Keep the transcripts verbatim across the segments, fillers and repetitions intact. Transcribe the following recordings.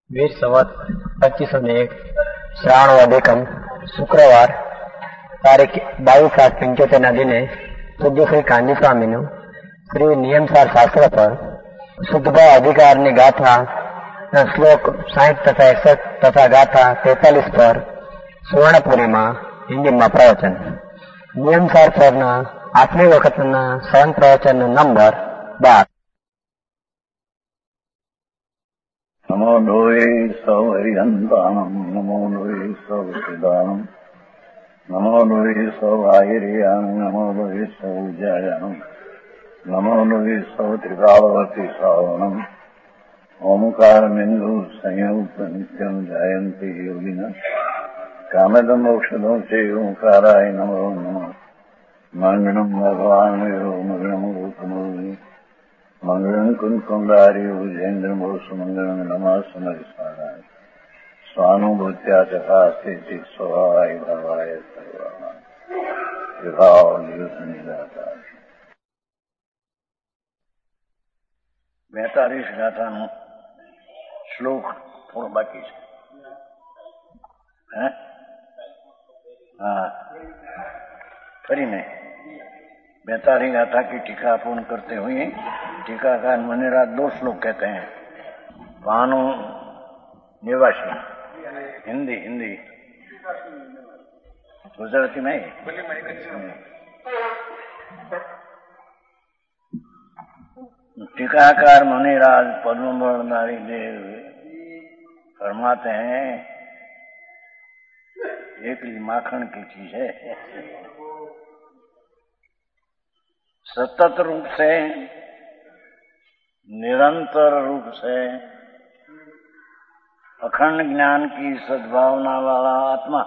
વીર સંવત પચીસો ને એક શ્રાવણ વદ એકમ શુક્રવાર તારીખ બાવીસ આઠ પંચોતેર ના દિને પૂજ્ય શ્રી કાંજી સ્વામીનું શ્રી નિયમસાર શાસ્ત્ર પર શુદ્ધભાવ અધિકારની ગાથા શ્લોક સાઠ તથા એકસઠ તથા ગાથા તેતાલીસ પર સુવર્ણપુરીમાં હિન્દીમાં પ્રવચન. નિયમસાર પરના આઠમી વખતના સવન પ્રવચનનો નંબર બાર. નમો લોહે સૌ હરિહંતાણમ નમો લોહે સૌ સિદાનમ નમો લોહે સૌ આયર્યાણ નમો લોહે સૌ જયાણમ નમો લોહે સૌ ત્રિકાળવતી શ્રાવણમ ઓમકાર બિંદુ સંયુક્ત નિત્યમ જાયંતી યોગિના કામદમ ઔષધો છે ઓંકારાય નમો નમઃ મંગળમ ભગવાન મંગળમ રૂપમોહિ મંગળમ કુંકુંડાર્યો જૈન્દ્રમો સુમંગળમ નમઃ સમરિસ્મરાય સ્વાનુભૂત્યા ચકાસ્તે સ્વભાવાય ભાવાય સર્વાય વિભાવ નિયુત નિરાકાર. બેતાલીસ ગાથાનો શ્લોક થોડો બાકી છે. हाँ फरी में बैताली गाथा की टीका पूर्ण करते हुए टीकाकार मुनिराज दो श्लोक कहते हैं. भानु निवासी हिंदी हिंदी गुजराती में टीकाकार मुनिराज पद्मवर्णधारी देव फरमाते हैं एकली माखन की चीज है. सतत रूप से निरंतर रूप से अखंड ज्ञान की सद्भावना वाला आत्मा,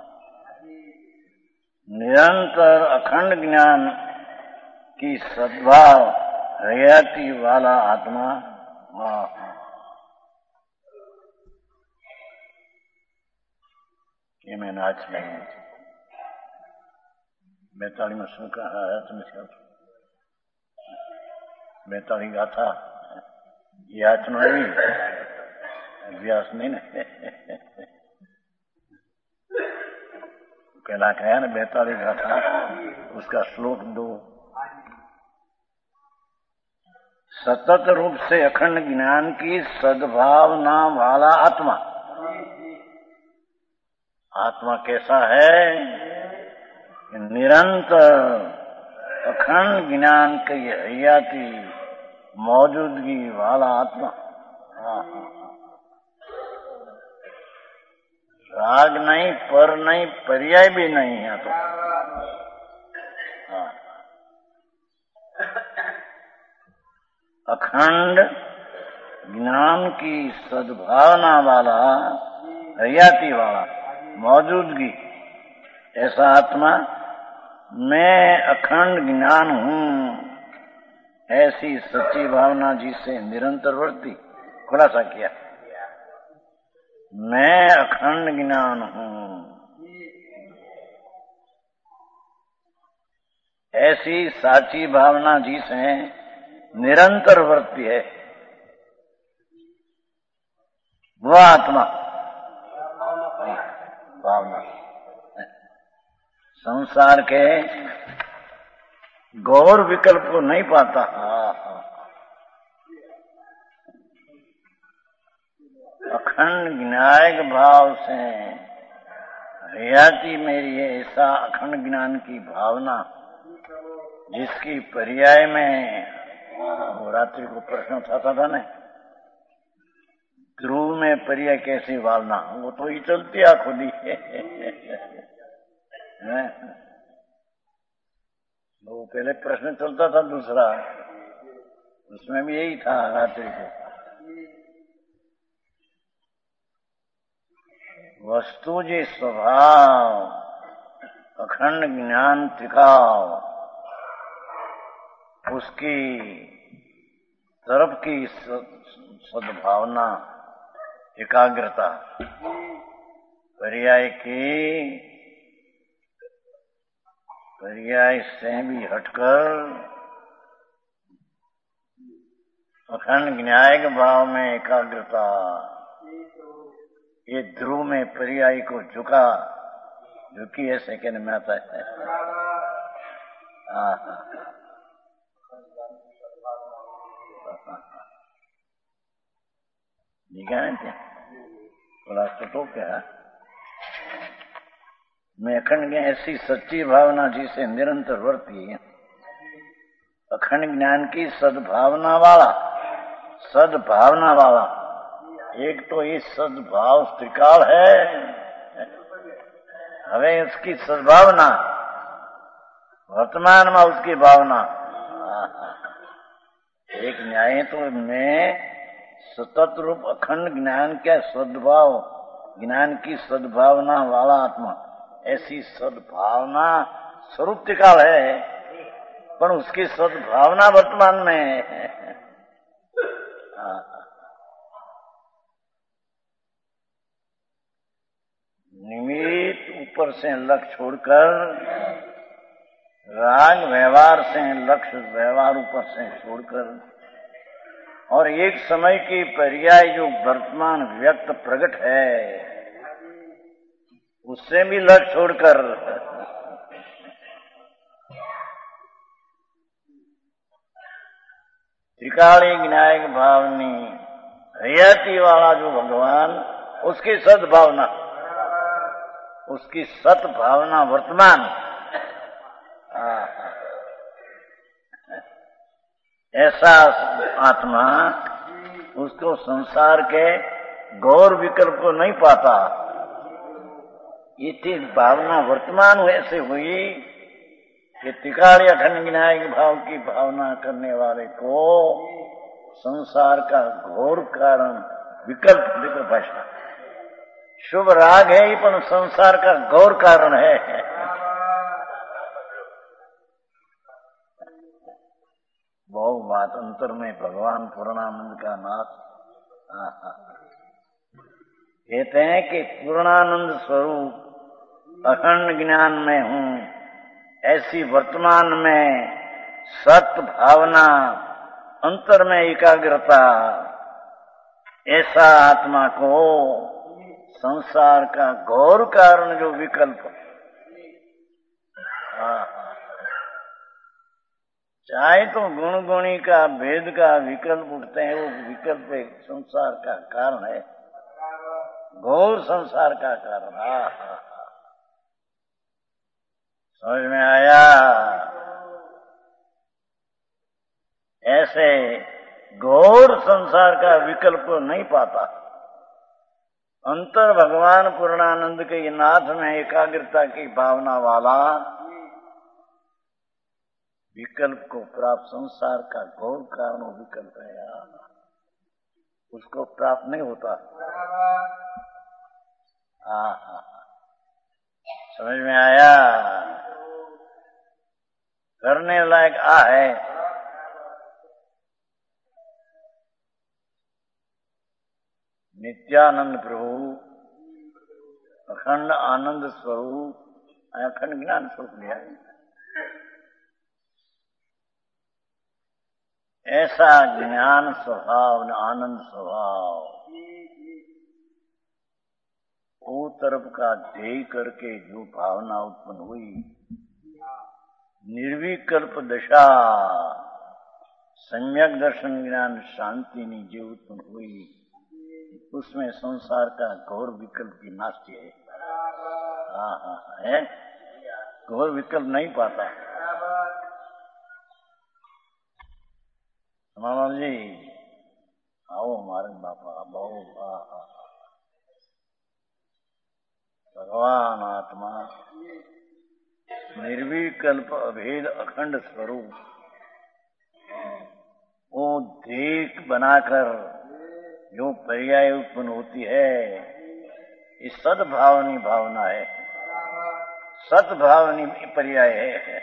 निरंतर अखंड ज्ञान की सद्भाव हयाती वाला आत्मा. ये मैंने आज नहीं बैताली में सुन कहा है तुम्हें बैताली गाथा ये आज नहीं अभ्यास नहीं ना कहला कहा ना बैताली गाथा उसका श्लोक दो. सतत रूप से अखंड ज्ञान की सद्भावना वाला आत्मा. आत्मा कैसा है? निरंतर अखंड ज्ञान की हयाती मौजूदगी वाला आत्मा. राग नहीं, पर नहीं, पर्याय भी नहीं है. तो अखंड ज्ञान की सद्भावना वाला हयाती वाला मौजूदगी ऐसा आत्मा. मैं अखंड ज्ञान हूं ऐसी सच्ची भावना जिससे निरंतर वर्ती. खुलासा किया मैं अखंड ज्ञान हूं ऐसी साची भावना जिससे निरंतर वर्ती है वह आत्मा भावना. संसार के गौर विकल्प को नहीं पाता. अखंड ज्ञायक भाव से हयाती मेरी है ऐसा अखंड ज्ञान की भावना जिसकी पर्याय में वो रात्रि को प्रश्न उठाता था ना, ध्रुव में पर्याय कैसी वालना, वो तो ही चलती आ खुद ही. वो पहले प्रश्न चलता था दूसरा, उसमें भी यही था रात्रि को. वस्तु जी स्वभाव अखंड ज्ञान टिकाव उसकी तरफ की सद्भावना एकाग्रता पर्याय की पर्याय से भी हटकर अखंड न्यायिक भाव में एकाग्रता ये ध्रुव में पर्यायी को झुका, झुकी ऐसे कहने में आता है। हाँ हाँ थोड़ा तो क्या मैं अखंड ज्ञान ऐसी सच्ची भावना जिसे निरंतर वर्ती है, अखंड ज्ञान की सद्भावना वाला, सद्भावना वाला। एक तो ये सद्भाव त्रिकाल है, हमें उसकी सद्भावना, वर्तमान में उसकी भावना। एक न्याय तो में सतत रूप अखंड ज्ञान का सद्भाव, ज्ञान की सद्भावना वाला आत्मा, ऐसी सद्भावना स्वरूप त्रिकाल है, पर उसकी सद्भावना वर्तमान में है। निमित्त ऊपर से लक्ष्य छोड़कर, राग व्यवहार से लक्ष्य व्यवहार ऊपर से छोड़कर, और एक समय की पर्याय जो वर्तमान व्यक्त प्रकट है उससे भी लक्ष्य छोड़कर त्रिकाली विनायक भावनी हयाती वाला जो भगवान, उसकी सद्भावना, उसकी सद्भावना वर्तमान, ऐसा आत्मा उसको संसार के गौर विकल्प को नहीं पाता। ये थी भावना वर्तमान ऐसे हुई कि त्रिकाली अखंड विनायक भाव की भावना करने वाले को संसार का घोर कारण विकल्प विकल्प भाषा, शुभ राग है ही पर संसार का घोर कारण है। बहु बात अंतर में भगवान पूर्णानंद का नाथ कहते हैं कि पूर्णानंद स्वरूप अखंड ज्ञान में हूं, ऐसी वर्तमान में सत्य भावना, अंतर में एकाग्रता, ऐसा आत्मा को संसार का घोर कारण जो विकल्प, चाहे तो गुण गुणी का भेद का विकल्प उठते हैं, वो विकल्प एक संसार का कारण है, घोर संसार का कारण। हा हा समझ में आया? ऐसे घोर संसार का विकल्प को नहीं पाता। अंतर भगवान पूर्णानंद के नाथ में एकाग्रता की भावना वाला विकल्प को प्राप्त, संसार का घोर कारण विकल्प है यार, उसको प्राप्त नहीं होता। हाँ हाँ समझ में आया? करने लायक आ है। नित्यानंद प्रभु अखंड आनंद स्वरूप, अखंड ज्ञान स्वरूप लिया, ऐसा ज्ञान स्वभाव, आनंद स्वभाव, वो तरफ का ध्येय करके जो भावना उत्पन्न हुई, निर्विकल्प दशा, सम्यक दर्शन ज्ञान शांति ने जो उत्पन्न हुई, उसमें संसार का घोर विकल्प की नास्ती है। हाँ हाँ है, घोर विकल्प नहीं पाता। मामा जी आओ हमारे बापा, बहु भगवान आत्मा निर्विकल्प अभेद अखंड स्वरूप, वो देख बनाकर जो पर्याय उत्पन्न होती है, इस सद्भावनी भावना है, सद्भावनी पर्याय है।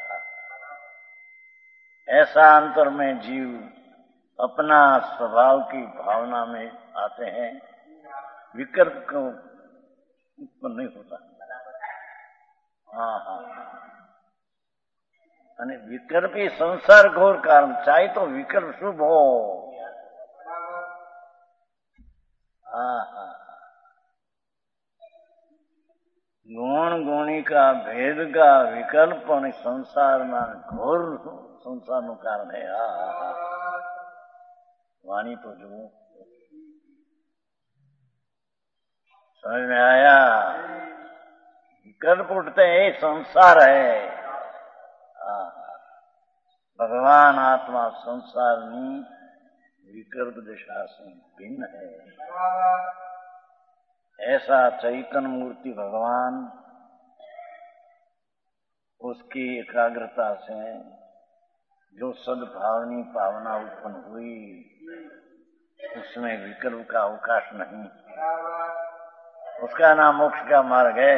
ऐसा अंतर में जीव अपना स्वभाव की भावना में आते हैं, विकल्प को उत्पन्न नहीं होता। हाँ हाँ અને विकल्प ही संसार घोर कारण, चाहे तो विकल्प शुभ हो। हाँ का भेद का विकल्प અને સંસારના ઘોર સંસારનું કારણ है। આ वाणी तो जो समझ में आया। विकल्प उठते हैं संसार है। भगवान आत्मा संसारनी विकल्प दिशा से भिन्न है। ऐसा चैतन्य मूर्ति भगवान उसकी एकाग्रता से जो सद्भावनी भावना उत्पन्न हुई उसमें विकल्प का अवकाश नहीं, उसका नाम मोक्ष का मार्ग है।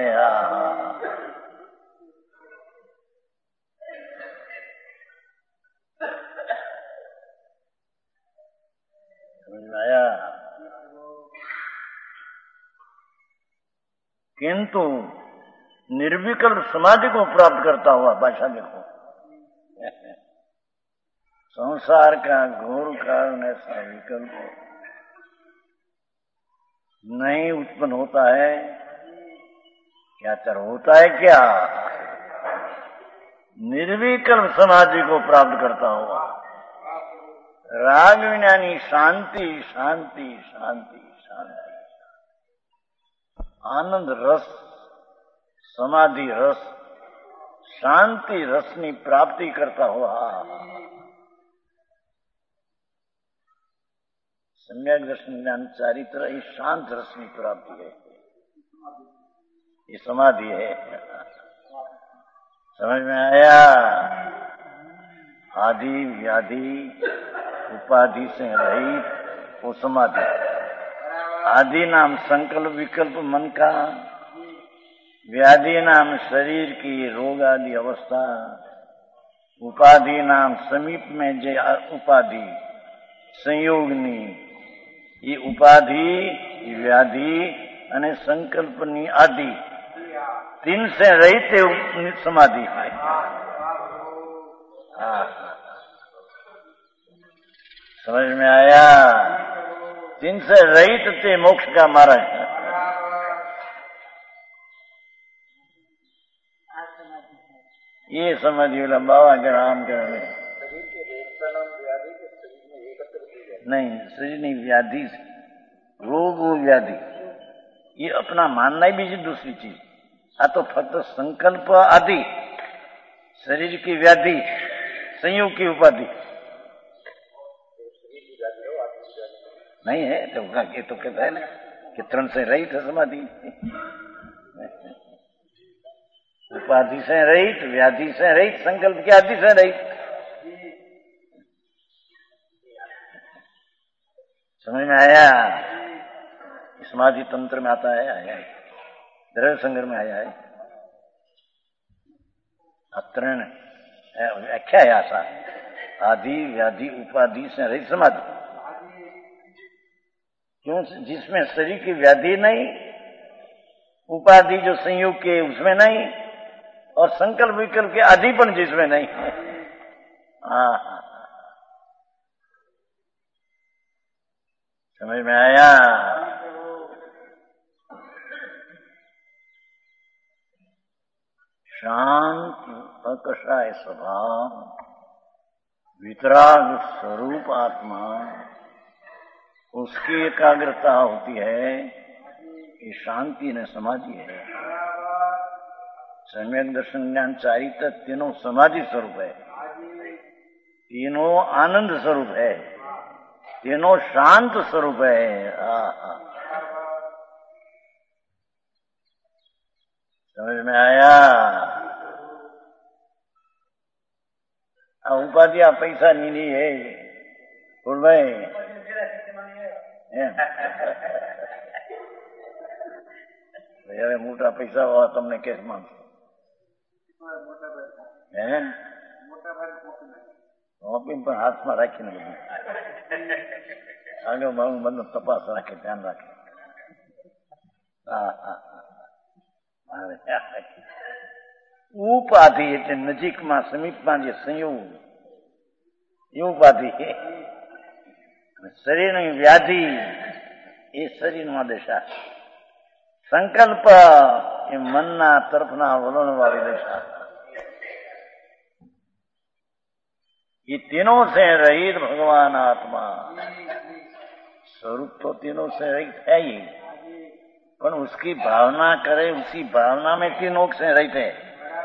समझ में आया। किंतु निर्विकल्प समाधि को प्राप्त करता हुआ भाषा देखो, संसार का घोर कारण ऐसा विकल्प नहीं उत्पन्न होता है। क्या तर होता है क्या? निर्विकल्प समाधि को प्राप्त करता हुआ राग विज्ञानी शांति शांति शांति शांति आनंद रस समाधि रस शांति रसनी प्राप्ति करता हुआ सम्यक दर्शन ज्ञान चारित्र इस शांत रसनी प्राप्ति है, ये समाधि है। समझ में आया। आदि व्याधि उपाधि से रहित वो समाधि। आदि नाम संकल्प विकल्प मन का, व्याधि नाम शरीर की रोग आदि अवस्था, उपाधि नाम समीप में जे उपाधि संयोगनी, ये उपाधि व्याधि અને સંકલ્પની આદि तीन से रहित समाधि है। समझ में आया। तीन से रहित ते मोक्ष का मार्ग है। ये समाधि वाला बाबा के राम के नहीं, शरीर नहीं व्याधि रोग व्याधि ये अपना मानना ही भी दूसरी चीज। आ तो फक्त संकल्प आदि शरीर की व्याधि संयोग की उपाधि नहीं है। तो ये तो कहता है ना कि तरण से रहित है समाधि, उपाधि से रहित, व्याधि से रहित, संकल्प की आदि से रहित। समझ में आया। समाधि तंत्र में आता है, आया है, द्रव्य संग्रह में आया है। अत्रण व्याख्या है आशा आदि व्याधि उपाधि से रहित समाधि। क्यों? जिसमें शरीर की व्याधि नहीं, उपाधि जो संयोग के उसमें नहीं, और संकल्प विकल्प के आदिपन जिसमें नहीं। हाँ, समझ में आया। शांत अकषाय स्वभाव वितराग स्वरूप आत्मा उसकी एकाग्रता होती है। ये शांति न समाधि है। सम्यक दर्शन ज्ञान चारित्र तीनों समाधि स्वरूप है, तीनों आनंद स्वरूप है, तीनों शांत स्वरूप है। समझ में आया। उपाधिया पैसा नहीं है बोल भाई। હવે મોટા પૈસા વાળા તમને કેસ માંગશે હે ઓપીને પણ હાથમાં રાખીને બધું આગળ મારું બધું તપાસ રાખે, ધ્યાન રાખે। હા હા ઉપાધિ એટલે નજીકમાં સમીપમાં જે સંયોગ એ ઉપાધિ। શરીરની વ્યાધિ એ શરીરમાં દશા। સંકલ્પ એ મનના તરફના વલણ વાળી દશા, ये तीनों से रहित भगवान आत्मा। स्वरूप तो तीनों से रहित है ही, पर उसकी भावना करे, उसी भावना में तीनों से रहित है।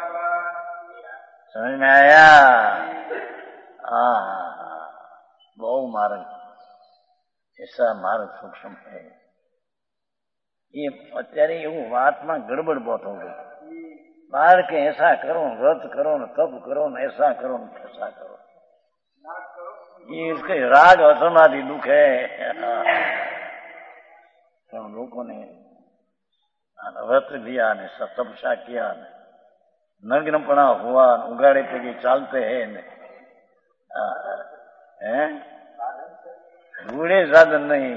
समझ में आया? आ बहु मार्ग, ऐसा मार्ग सूक्ष्म है। ये અત્યારે એવું વાતમાં ગડબડ बहुत हो गई। बाहर के ऐसा करो, व्रत करो न तप करो न ऐसा करो न ऐसा करो, ये इसके राग असमाधि दुख है। तो लोगों ने व्रत लिया ने तपस्या किया ने नग्नपना हुआ, उगाड़े पे चालते हैं ने हैं बूढ़े साधन नहीं।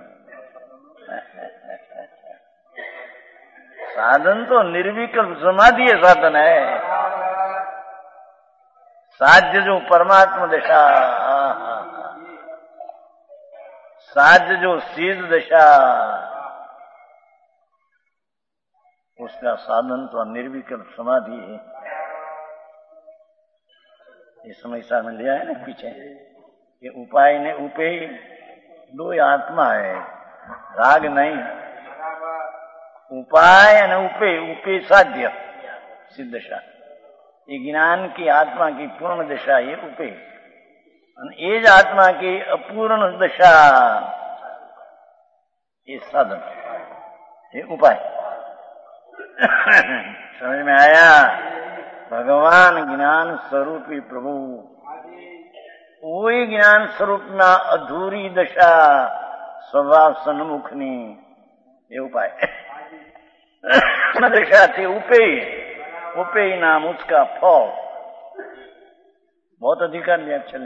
साधन तो निर्विकल्प समाधि साधन है। साध्य जो परमात्मा दशा, साध्य जो सीध दशा, उसका साधन तो निर्विकल्प समाधि है। ये समस्या में लिया है ना पीछे, ये उपाय ने उपेय दो आत्मा है, राग नहीं। उपाय અને उपेय, उपेय साध्य सिद्ध दशा, ये ज्ञान की आत्मा की पूर्ण दशा ये उपेय, અને એ જ आत्मा की अपूर्ण दशा ये साधन, ये उपाय। समझ में आया? भगवान ज्ञान स्वरूपी प्रभु, वही ज्ञान स्वरूप ना अधूरी दशा स्वभाव सन्मुखनी, ये उपाय। दशा थी उपेय, उपेय नाम उसका फल। बहुत अधिकार दिया चले।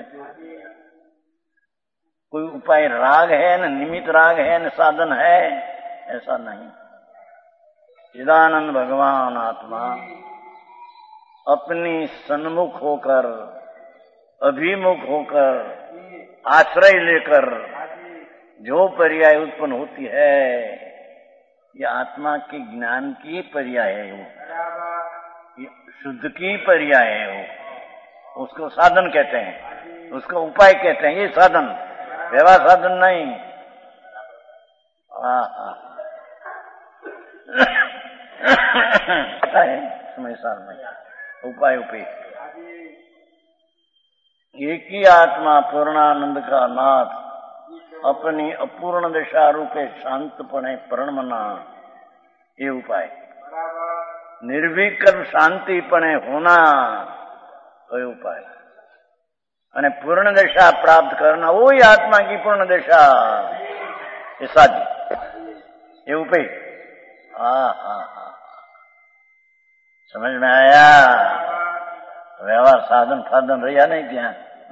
कोई उपाय राग है न निमित्त राग है न साधन है, ऐसा नहीं। चिदानंद भगवान आत्मा अपनी सन्मुख होकर, अभिमुख होकर, आश्रय लेकर जो पर्याय उत्पन्न होती है, ये आत्मा के ज्ञान की पर्याय है, वो ये शुद्ध की पर्याय है। वो उसको साधन कहते हैं, उसको उपाय कहते हैं। ये साधन व्यवहार साधन नहीं। है समय साल में उपाय उपाय एक ही आत्मा पूर्णानंद का नाथ अपनी अपूर्ण दशा रूपे शांतपणे प्रणमना, ये उपाय। निर्विकल्प शांतिपणे होना, ये उपाय। અને પૂર્ણ દશા પ્રાપ્ત करना, वही आत्मा की पूर्ण दशा, ये साध्य, ये उपाय। हाँ हाँ हाँ, समझ में आया? व्यवहार साधन साधन रहा नहीं ત્યાં।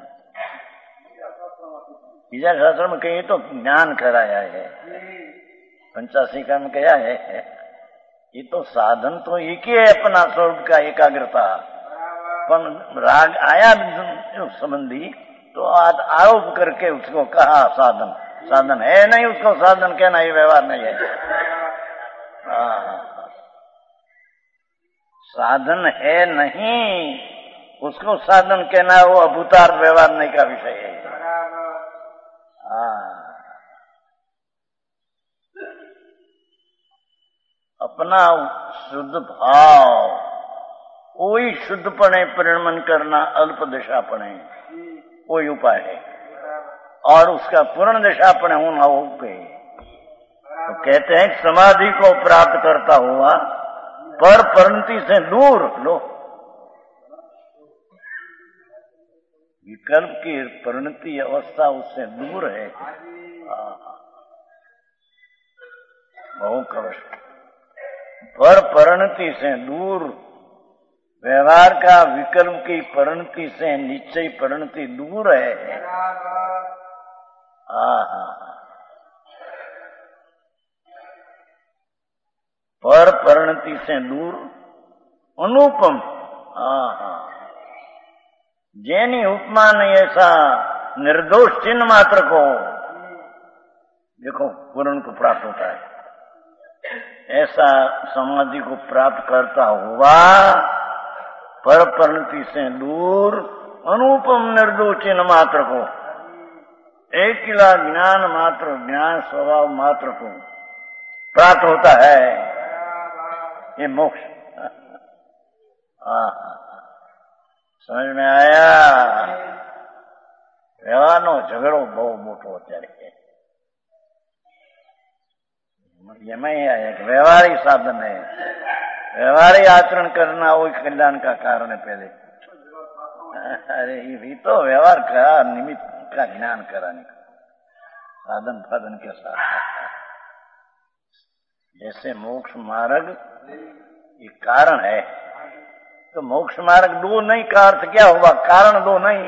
बीजा शास्त्र में कहीं तो ज्ञान कराया है, पंचाशिका में कहा है, ये तो साधन तो एक ही है अपना स्वरूप का एकाग्रता। पर राग आया संबंधी तो आज आरोप करके उसको कहा साधन, साधन है नहीं, उसको साधन कहना ये व्यवहार नहीं है। साधन है नहीं, उसको साधन कहना वो अभूतार्थ व्यवहार नहीं का विषय है। अपना शुद्ध भाव, वही शुद्धपणे परिणमन करना, अल्प दशापणे, कोई उपाय है। और उसका पूर्ण दशापणे होना वो उपाय। तो कहते हैं समाधि को प्राप्त करता हुआ पर परिणति से दूर, लो विकल्प की परिणति अवस्था उससे दूर है। बहु कष्ट, पर परिणति से दूर, व्यवहार का विकल्प की परिणति से निश्चय परिणति दूर है। आहा, पर परिणति से दूर अनुपम। आहा, जैनी उपमा नहीं ऐसा निर्दोष चिन्ह मात्र को देखो पूर्ण को प्राप्त होता है। ऐसा समाधि को प्राप्त करता हुआ पर परिणति से दूर अनुपम निर्दोष चिन्ह मात्र को, एक किला ज्ञान मात्र, ज्ञान स्वभाव मात्र को प्राप्त होता है, ये मोक्ष। समझ में आया? વ્યવહારનો ઝઘડો બહુ મોટો અત્યારે છે। એમાં એ आया कि व्यवहारिक साधन है, व्यवहारिक आचरण करना वो कल्याण का कारण है पहले। अरे ये तो व्यवहार का निमित्त का ज्ञान कराने का साधन फाधन के साथ। जैसे मोक्ष मार्ग ये कारण है, तो मोक्ष मार्ग दो नहीं का अर्थ क्या हुआ? कारण दो नहीं,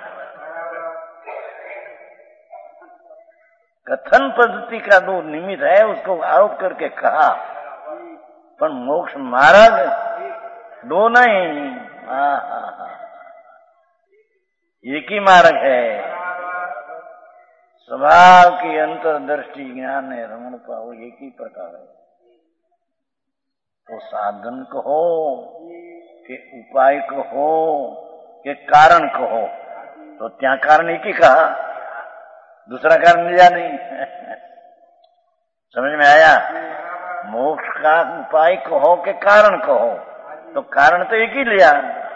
कथन पद्धति का दो निमित्त है, उसको आरोप करके कहा, पर मोक्ष मार्ग दो नहीं, एक ही मार्ग है। स्वभाव की अंतर्दृष्टि ज्ञान है, रमण पाओ, एक ही प्रकार है। तो साधन कहो कि उपाय कहो कि कारण कहो, तो त्या कारण एक ही कहा, दूसरा कारण लिया नहीं। समझ में आया? मोक्ष का उपाय कहो कि कारण कहो, तो कारण तो एक ही लिया,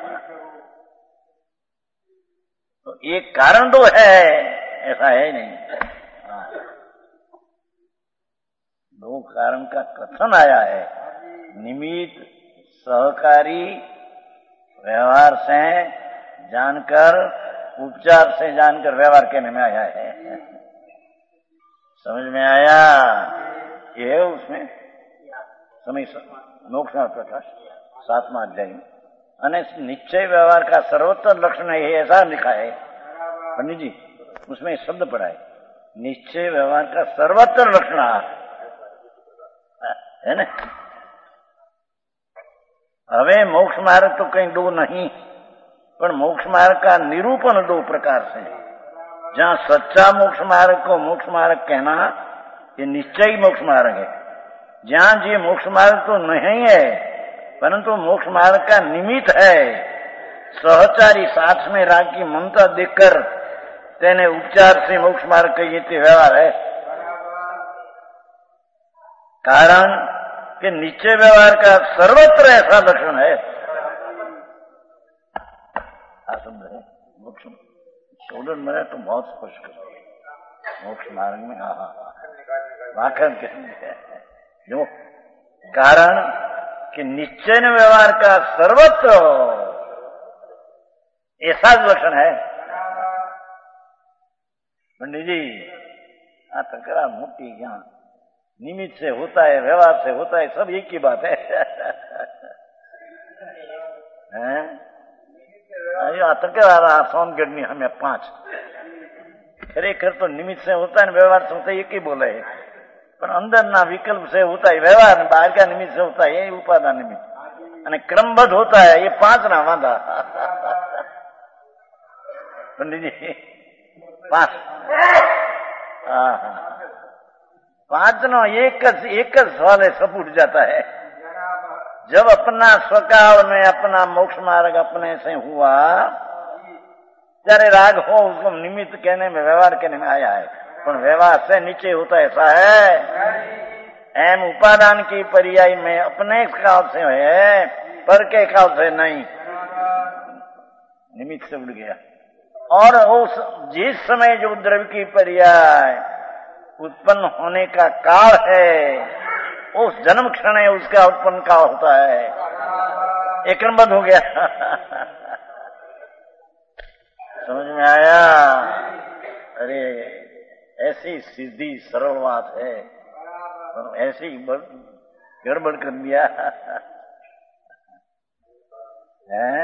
तो एक कारण दो है ऐसा है नहीं। दो कारण का कथन आया है, निमित्त सहकारी व्यवहार से जानकर, उपचार से जानकर व्यवहार कहने में आया है। समझ में आया? ये उसमें समय मोक्ष प्रकाश सातवां अध्याय अने निश्चय व्यवहार का सर्वोत्तर लक्षण है ऐसा लिखा है पंडित जी, उसमें शब्द पड़ा है निश्चय व्यवहार का सर्वोत्तर लक्षण है ना। हमें मोक्ष मार्ग तो कहीं दो नहीं, पर मोक्ष मार्ग का निरूपण दो प्रकार से। जहां सच्चा मोक्ष मार्ग को मोक्ष मार्ग कहना ये निश्चयी मोक्ष मार्ग है, जहां ये मोक्ष मार्ग तो नहीं है परंतु मोक्ष मार्ग का निमित्त है, सहचारी साथ में राग की ममता देखकर तेने उपचार से मोक्ष मार्ग कहिए ते व्यवहार है। कारण कि निश्चय व्यवहार का सर्वत्र ऐसा लक्षण है। मोक्ष सोलन में तो बहुत स्पष्ट कर मोक्ष मार्ग में, हाँ हाँ हाँ वाकन कहते जो कारण कि निश्चय व्यवहार का सर्वत्र ऐसा लक्षण है। पंडित जी आ तकरार मोटी ज्ञान निमित्त से होता है, व्यवहार से होता है, सब एक ही बात है। हैं? सोनगढ़ में हमें पांच खरेखर तो निमित्त से होता है, व्यवहार से होता है, एक ही बोले है, पर अंदर ना विकल्प से होता है व्यवहार, बाहर का निमित्त से होता है ये उपादान निमित्त, અને क्रमबद्ध होता है ये पांच ना वादा। पंडित जी पांच, पांच नो एक एक सवाल है, सब उठ जाता है। जब अपना स्वकाल में अपना मोक्ष मार्ग अपने से हुआ, ત્યારે राग हो उसको निमित्त कहने में, व्यवहार कहने में आया है, पर व्यवहार से नीचे होता ऐसा है। एम उपादान की पर्याय में अपने काल से है, पर के काल से नहीं, निमित्त से उड़ गया। और उस जिस समय जो द्रव्य की पर्याय उत्पन्न होने का काल है, उस जन्म क्षण है उसका उत्पन्न काल होता है, एक क्रमबद्ध हो गया। समझ में आया? अरे ऐसी सीधी सरल बात है, ऐसी गड़बड़ कर दिया है।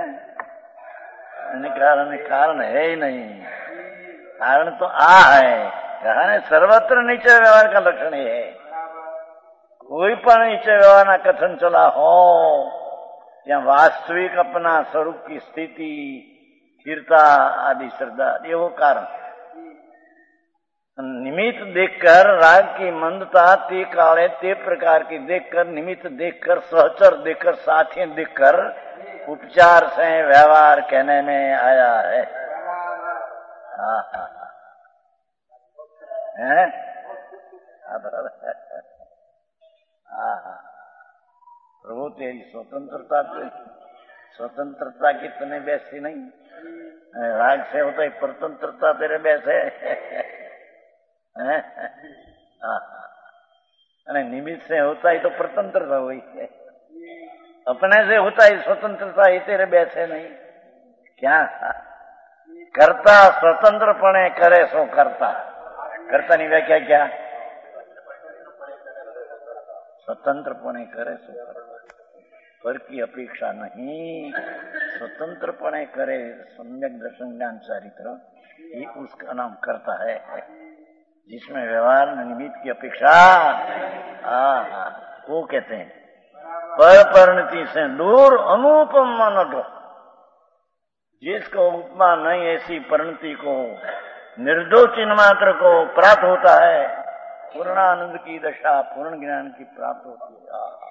कारण कारण है ही नहीं, कारण तो आ है, कहा है सर्वत्र नीचे व्यवहार का लक्षण है। कोई पण नीचे व्यवहार ना कथन चला हो या वास्तविक अपना स्वरूप की स्थिति, स्थिरता आदि श्रद्धा, ये वो कारण। निमित्त देखकर राग की मंदता ते काले ते प्रकार की देखकर, निमित्त देखकर, सहचर देखकर, साथी देखकर उपचार से व्यवहार कहने में आया है। हाँ हाँ है प्रभु तेरी स्वतंत्रता तो स्वतंत्रता की तने बैसी नहीं, राग से होता है परतंत्रता तेरे बैसे अरे निमित्त से होता है तो परतंत्रता हुई है, अपने से होता है स्वतंत्रता ही तेरे बैसे नहीं। क्या करता स्वतंत्रपणे करे सो करता, करता नहीं व्याख्या क्या, स्वतंत्रपणे करे सो करता, पर की अपेक्षा नहीं, स्वतंत्रपणे करे सम्यक दर्शन ज्ञान चारित्र, ये उसका नाम करता है, जिसमें व्यवहार निमित्त की अपेक्षा हाँ वो कहते हैं पर परिणति से दूर अनुपम नटो, जिसको उपमा नहीं ऐसी परिणति को निर्दोष चिन्ह मात्र को प्राप्त होता है, पूर्णानंद की दशा पूर्ण ज्ञान की प्राप्त होती है।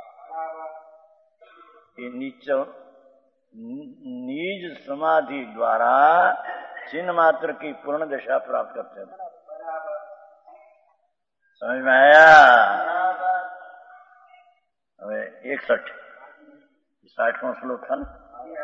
ये नीच निज समाधि द्वारा चिन्ह मात्र की पूर्ण दशा प्राप्त करते हैं। समझ में आया? હવે એકસઠ साठवां श्लोक था ना,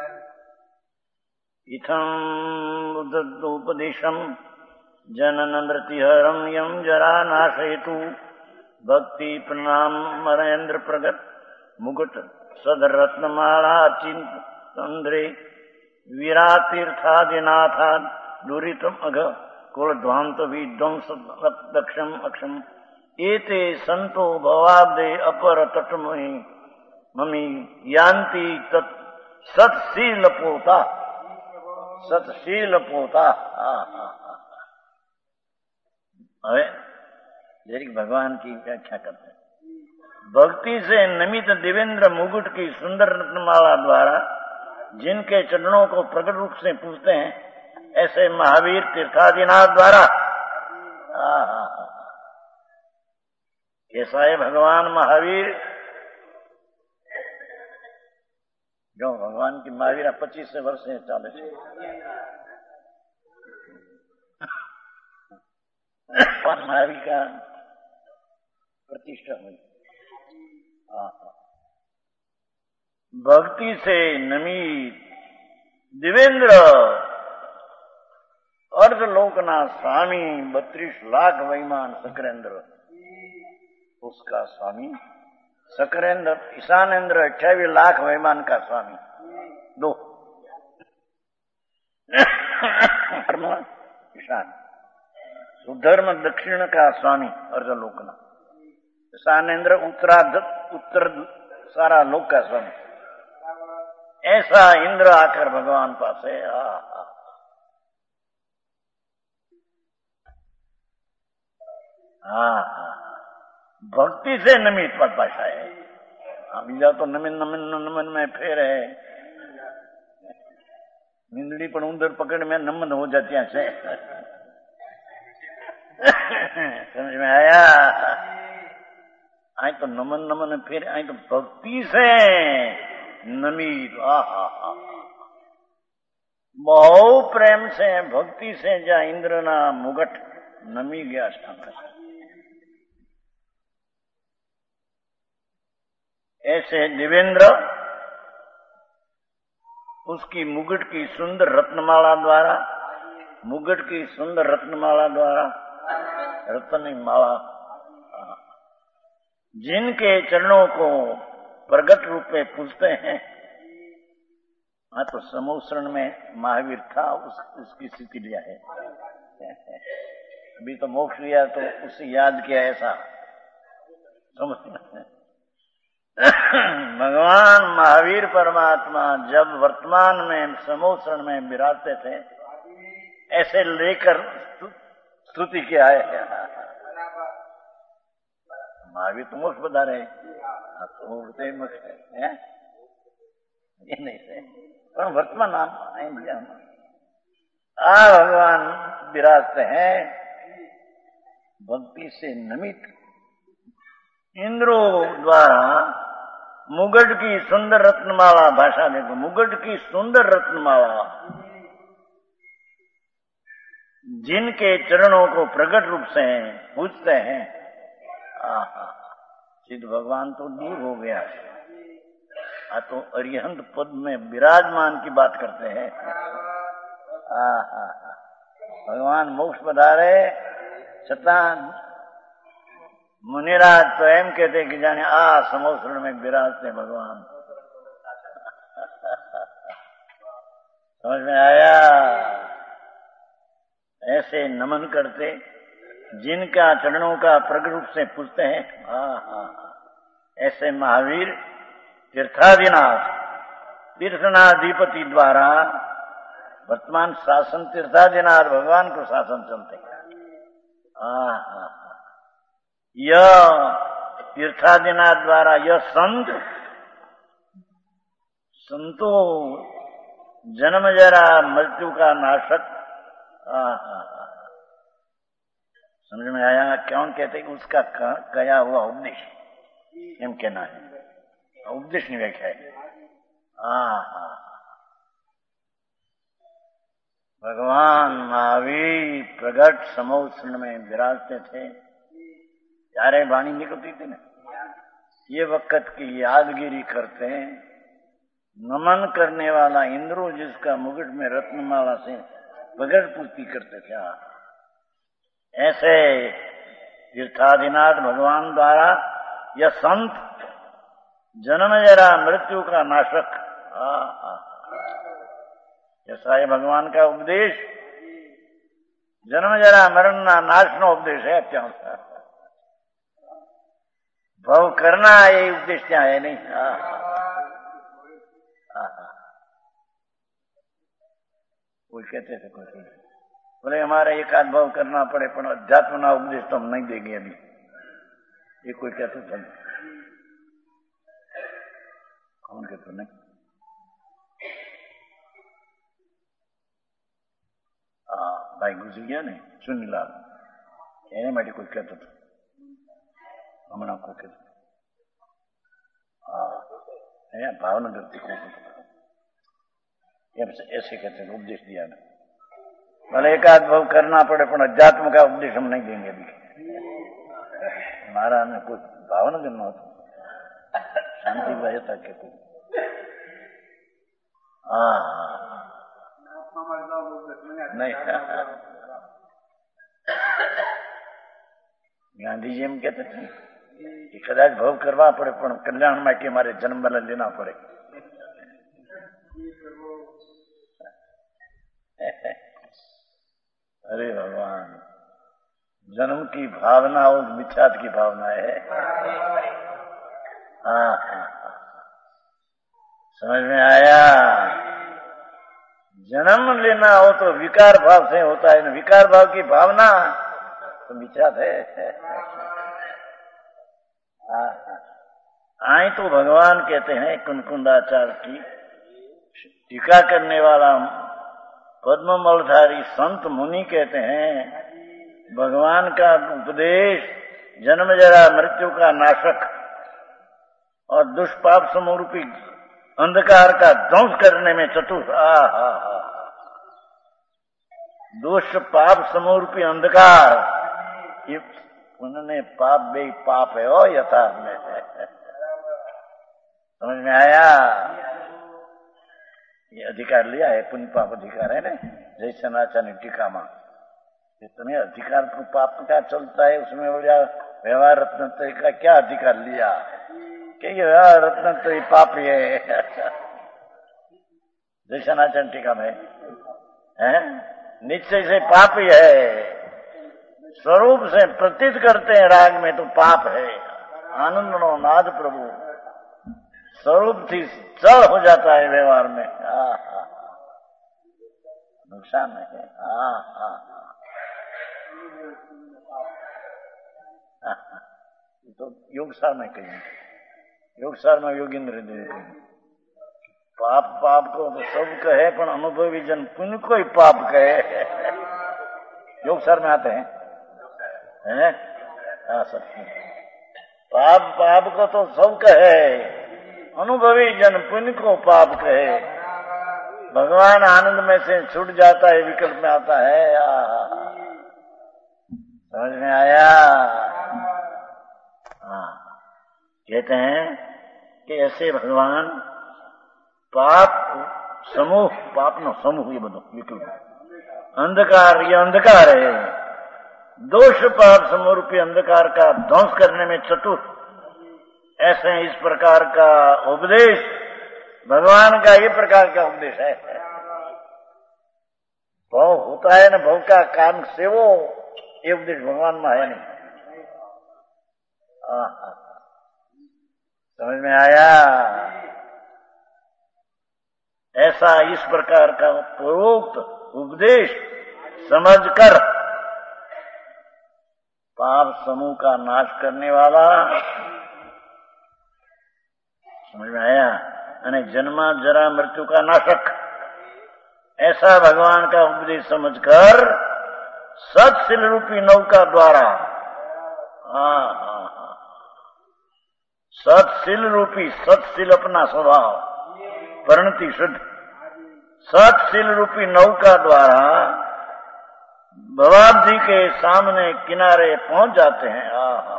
इथं बुद्धोपदेशम जनन मृतिहरम यम जरा नाशयतु भक्ति प्रणाम मरेंद्र प्रगट मुकुट सदर रत्नमाला चिंतंद्रे वीरातीर्थादिनाथा दुरितम अघ कुलध्वांत विध्वंस दक्षम अक्षम एते संतो भवाब्दे अपर तटमहि ममी यान्ति तत् सत्शील पोता सत्शील पोता। હવે जरिक भगवान की व्याख्या करते हैं, भक्ति से नमित देवेंद्र मुकुट की सुंदर रत्नमाला द्वारा जिनके चरणों को प्रकट रूप से पूजते हैं, ऐसे महावीर तीर्थादिनाथ द्वारा कैसा है भगवान महावीर, जो भगवान की महावीर पच्चीस वर्ष से चाले महावीर का प्रतिष्ठा हुई। भक्ति से नमित देवेंद्र अर्धलोकना स्वामी बत्रीस लाख वैमान सकरेंद्र, उसका स्वामी सकरेंद्र ईशानेन्द्र अट्ठावीस लाख वैमान का स्वामी दो धर्म ईशान सुधर्म दक्षिण का स्वामी अर्धलोकना, ईशानेन्द्र उत्तरार्ध उत्तर सारा लोक का स्वामी, ऐसा इंद्र आकर भगवान पास है। हाँ हाँ भक्ति से नमित पद भाषा है। बीजा तो नमिन नमिन नमन में फेर है, निंदड़ी पर उधर पकड़ में नमन हो जाती है। समझ में आया? आई तो नमन नमन में फेर, आई तो भक्ति से नमित। आहा हा बहु प्रेम से भक्ति से जा इंद्र ना मुगट नमी गया स्थान, ऐसे देवेंद्र उसकी मुकुट की सुंदर रत्नमाला द्वारा, मुकुट की सुंदर रत्नमाला द्वारा, रत्न माला जिनके चरणों को प्रगट रूप में पूजते हैं। हाँ तो समूसरण में महावीर था, उस, उसकी स्थिति लिया है। अभी तो मोक्ष लिया तो उसे याद किया, ऐसा समझ। भगवान महावीर परमात्मा जब वर्तमान में समोसरण में विराजते थे, ऐसे लेकर स्तुति किया है। महावीर तो मोक्ष बता रहे तो मोक्ष है, ये नहीं से पर वर्तमान नाम आ भगवान विराजते हैं, भक्ति से नमित इंद्रों द्वारा मुगट की सुंदर रत्नमाला, भाषा देखो, मुगट की सुंदर रत्नमाला जिनके चरणों को प्रकट रूप से पूजते हैं, आहा, सिद्ध भगवान तो दूर हो गया, आ तो अरिहंत पद में विराजमान की बात करते हैं। आहा, भगवान मोक्ष पधारे छतां मुनिराज तो एम कहते कि जाने आ समोसरण में विराजते भगवान। समझ में आया? ऐसे नमन करते जिनका चरणों का प्रकट रूप से पूजते हैं। आहा, ऐसे महावीर तीर्थादिनाथ तीर्थनाधिपति द्वारा वर्तमान शासन तीर्थादिनाथ भगवान को शासन चलते। आहा, यह तीर्थादिनाथ द्वारा यह संत संतो जन्म जरा मृत्यु का नाशक। आहा, समझ में आया? क्यों कहते कि उसका कया हुआ उपदेश एम कहना है, उपदेश नहीं व्याख्या है। आहा, भगवान महावीर प्रगट समोसरण में विराजते थे, चारे वाणी निकलती थी ना, ये वक्त की यादगिरी करते हैं। नमन करने वाला इंद्रो जिसका मुकुट में रत्नमाला से बगैर पूर्ति करते थे, ऐसे तीर्थादिनाथ भगवान द्वारा यह संत जन्म जरा मृत्यु का नाशक। ऐसा है भगवान का उपदेश, जन्म जरा मरण नाश नो उपदेश है। अत्यावश्यक भव करना ये उपदेश क्या है नहीं। कोई कहते थे, कोई बोले हमारा एक आध भाव करना पड़े पर अध्यात्म ना उपदेश तो हम नहीं देंगे अभी, ये कोई कहते थे। कौन कहते नहीं? हाँ भाई गुजर गया नहीं, सुनीलाल એને માટે કોઈ કહેતો હતો, હમણાં કોઈ કહેતો हाँ અહીંયા भावनगर થી કોઈ ऐसे कहते हैं उपदेश दिया ना, भले एक आध भाव करना पड़े पर अध्यात्म का उपदेश हम नहीं देंगे अभी। हमारा में कुछ भावनगर न होता, शांति भाई था के कोई। हाँ नहीं, गांधी जी एम कहते थे कि कदाच भाव करवा पड़े पर कल्याण માટે हमारे जन्म वाला लेना पड़े। अरे भगवान, जन्म की भावना और मिथ्यात की भावना है। हाँ हाँ, समझ में आया? जन्म लेना हो तो विकार भाव से होता है, विकार भाव की भावना तो मिथ्यात है। आई तो भगवान कहते हैं कुनकुंदाचार्य की टीका करने वाला पद्म मलधारी संत मुनि कहते हैं, भगवान का उपदेश जन्म जरा मृत्यु का नाशक और दुष्पाप समरूपी अंधकार का ध्वंस करने में चतुर। आ हा हा, दुष्ट पाप समरूपी अंधकार, उन्होंने पाप बे पाप है ओ यथार्थ में। समझ में आया? ये अधिकार लिया है, पुण्य पाप अधिकार है ना, जैसे नाचानी टीका मां इतने अधिकार को पाप का चलता है, उसमें बोलिया व्यवहार रत्न का क्या अधिकार लिया कि ये व्यवहार रत्न तो ये पाप है। जैसे नाचन टीका में है, निश्चय से पाप ही है, स्वरूप से प्रतीत करते हैं राग में तो पाप है। आनंद नो नाद प्रभु स्वरूप थी चल हो जाता है व्यवहार में, नुकसान है। हाँ हाँ, तो योगसार में कहीं, योगसार में योगेंद्र देव पाप पाप को तो सब कहे पर अनुभवी जन पुण्य को ही पाप कहे। योगसार में आते हैं है आ सकते। पाप पाप को तो सब कहे, अनुभवी जन पुण्य को पाप कहे। भगवान आनंद में से छूट जाता है, विकल्प में आता है। आ, समझ में आया? हाँ, कहते हैं कि ऐसे भगवान पाप समूह, पाप नो समूह, ये बदो विकल्प। अंधकार, ये अंधकार है, दोष पाप समूह रूपी अंधकार का ध्वंस करने में चतुर। ऐसे इस प्रकार का उपदेश भगवान का, ये प्रकार का उपदेश है। भव होता है ना, भव का काम से वो, ये उपदेश भगवान में है नहीं। समझ में आया? ऐसा इस प्रकार का पूर्वोक्त उपदेश समझकर पाप समूह का नाश करने वाला, समझ में आया? यानी जन्मा जरा मृत्यु का नाशक, ऐसा भगवान का उपदेश समझकर सत्शील रूपी नौका द्वारा, हाँ हाँ हाँ, सत्शील रूपी, सत्शील अपना स्वभाव, परिणति शुद्ध, सत्शील रूपी नौका द्वारा भवाब्धि के सामने किनारे पहुंच जाते हैं। आहा,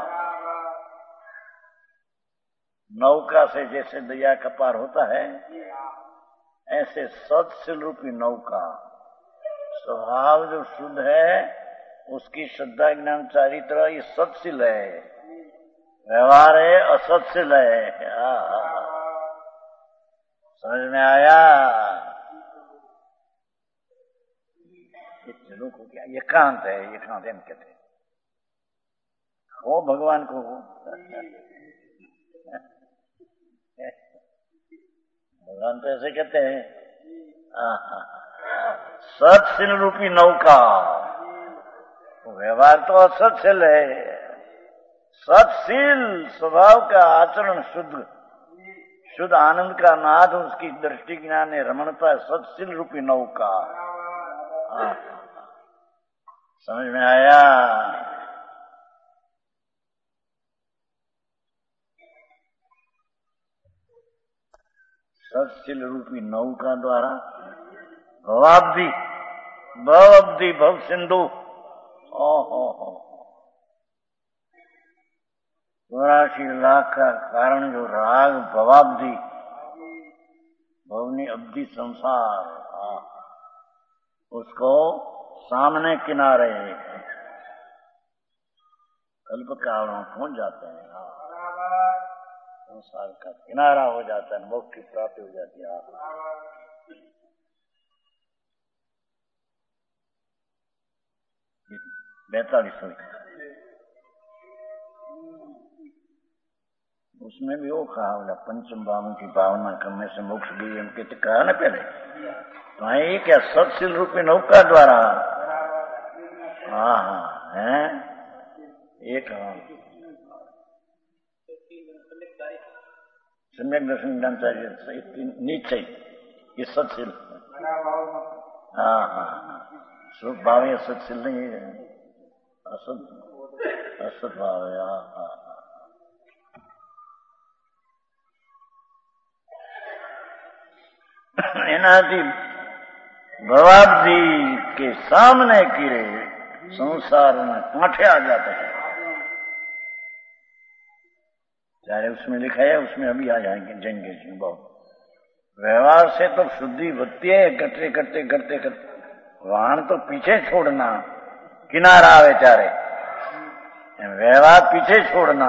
नौका से जैसे दया का पार होता है, ऐसे सत्शील रूपी नौका, स्वभाव जो शुद्ध है, उसकी श्रद्धा ज्ञान चारित्र ये सत्शील है, व्यवहार है असत्शील है। आहा, समझ में आया? लोग को क्या एकांत है, एकांत है कहते हैं, वो भगवान को भगवान तो ऐसे कहते हैं, सत्शील रूपी नौका, व्यवहार तो असत्शील है, सत्शील स्वभाव का आचरण शुद्ध, शुद्ध आनंद का नाद, उसकी दृष्टि ज्ञान रमणता, सत्शील रूपी नौका। हाँ, समझ में आया? सत्शील रूपी नौका द्वारा भवाब्धि, भवाब्धि, भव सिंधु, ओहो हो, चौरासी लाख का कारण जो राग भवाब्धि, भवनी अब्धि संसार, उसको सामने किनारे कल्प काल में पहुंच जाते हैं। संसार का किनारा हो जाता है, मोक्ष की प्राप्ति हो जाती है। बैतालीसवीं उसमें भी वो कहा बोला पंचम भावों की भावना करने से मोक्ष भी, हम कहते कहा ना पहले, तो ये क्या सत्शील रूपी नौका द्वारा, हाँ हाँ है एक, हाँ सम्यक दर्शन ज्ञान चाहिए, नीचे ये सत्शील, हाँ हाँ, सुख भाव ये सत्शील नहीं है, असत असत भाव है। हाँ हाँ, एनाથી भवाब्धि के सामने कीरे संसार में कांठे आ जाते हैं। चाहे उसमें लिखा है, उसमें अभी आ जाएंगे जाएंगे जी। बहुत व्यवहार से तो शुद्धि बढ़ती है, करते करते करते करते वाहन तो पीछे छोड़ना, किनारा आवे चारे, व्यवहार पीछे छोड़ना,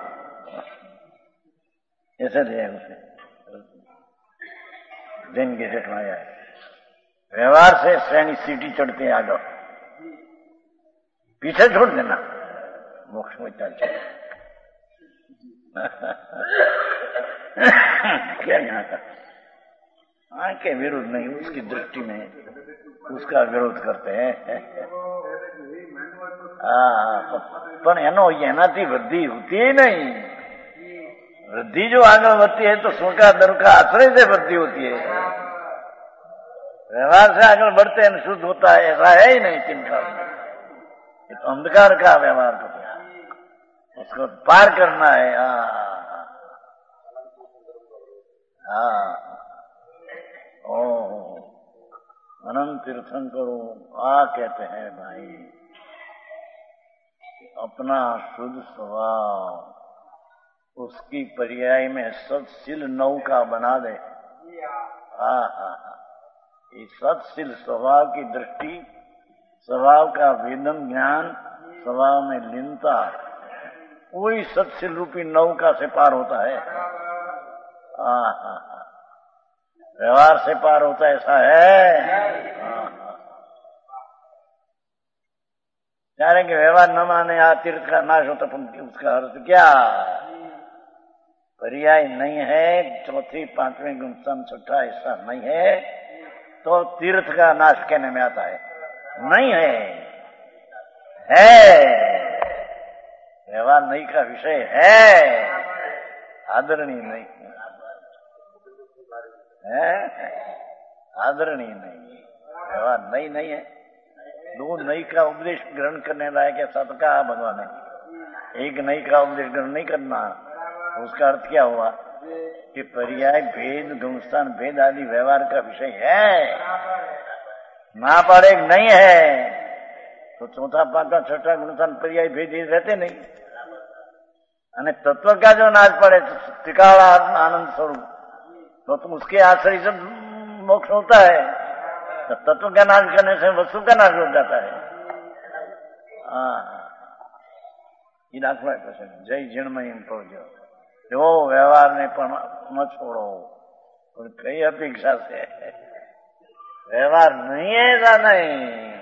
ऐसे दिया उसे दिन के सेठवाया है। व्यवहार से श्रेणी सीटी चढ़ते हैं आगे, पीछे छोड़ देना, मोक्ष में चल चले। क्या यहाँ का आंखें विरोध नहीं, उसकी दृष्टि में उसका विरोध करते हैं। पण एनो एनाथी वृद्धि होती ही नहीं। वृद्धि जो आगे बढ़ती है तो सुनका दर का आश्रय से वृद्धि होती है। व्यवहार से आगे बढ़ते हैं शुद्ध होता है, ऐसा है ही नहीं चिंता। ये तो अंधकार का व्यवहार करते हैं, उसको पार करना है। हाँ हाँ, ओ अनंत तीर्थन करो आ कहते हैं भाई, अपना शुद्ध स्वभाव उसकी पर्याय में सत्शील नौका बना दे। हाँ हाँ, ये सत्शील स्वभाव की दृष्टि, स्वभाव का वेदन ज्ञान, स्वभाव में लीनता, वही सत्शील रूपी नौका से पार होता है। हाँ हाँ, व्यवहार से पार होता है, ऐसा है। हाँ, यानी कि व्यवहार न माने आ तीर्थ का नाश होता, उसका अर्थ क्या? पर्याय नहीं है, चौथी पांचवें गुणस्तम छठा ऐसा नहीं है, तो तीर्थ का नाश कहने में आता है। नहीं है, है व्यवहार नहीं का विषय है, आदरणीय नहीं है, आदरणीय नहीं, व्यवहार नहीं नहीं है। दो नई का उपदेश ग्रहण करने लायक ऐसा तो कहा भगवान ने, एक नई का उपदेश ग्रहण नहीं करना। उसका अर्थ क्या हुआ कि पर्याय भेद गुणस्थान भेद आदि व्यवहार का विषय है, ना पड़े नहीं है, तो चौथा पांचवा छठा गुणस्थान पर्याय भेद रहते नहीं। અને तत्व का जो नाश पड़े टिकाड़ा आनंद स्वरूप, तो तुम उसके आश्रय से मोक्ष होता है। तो तत्व का नाश करने से वस्तु का नाश हो जाता है। हाँ, ये दाखला प्रश्न जय जिणमय पहुंचो, जो व्यवहार ने पण न छोड़ो, और कई अपेक्षा से व्यवहार नहीं है, ऐसा नहीं,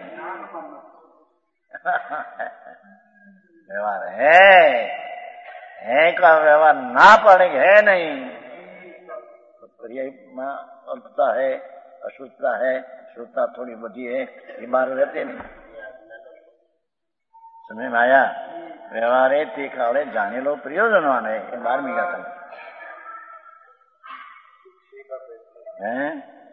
व्यवहार है, है का व्यवहार ना पड़ेगा, है नहीं, तो पर्याय में अल्पता है, अशुद्धता है, शुद्धता थोड़ी बची है, ये बार रहते नहीं। समझ में आया? व्यवहारे ते काले जाने लो प्रयोजनवान है, ये बारहवीं का था है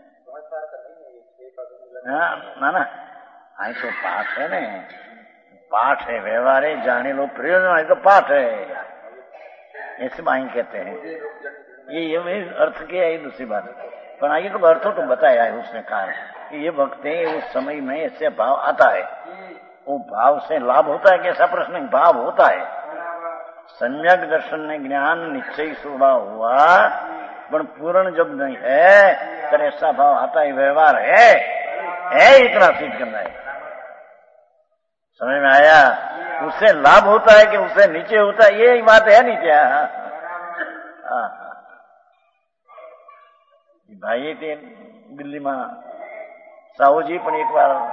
ना ना, आई तो पाठ है ना, पाठ है, व्यवहारे जाने लो प्रयोजन, तो पाठ है, ऐसे बाई कहते हैं। ये ये अर्थ क्या है, दूसरी बात, पर आगे को अर्थ तो बताया है उसने कहा कि ये भक्त है, उस समय में ऐसे भाव आता है, वो भाव से लाभ होता है, कैसा प्रश्न, भाव होता है। सम्यक दर्शन में ज्ञान निश्चय स्वभाव हुआ, पर पूर्ण जब नहीं है तो ऐसा भाव आता है, व्यवहार है, है इतना सिद्ध करना है। समझ में आया? उससे लाभ होता है कि उससे नीचे होता है, ये बात है नहीं क्या? हाँ, भाई थे दिल्ली में साहू जी पण एक बार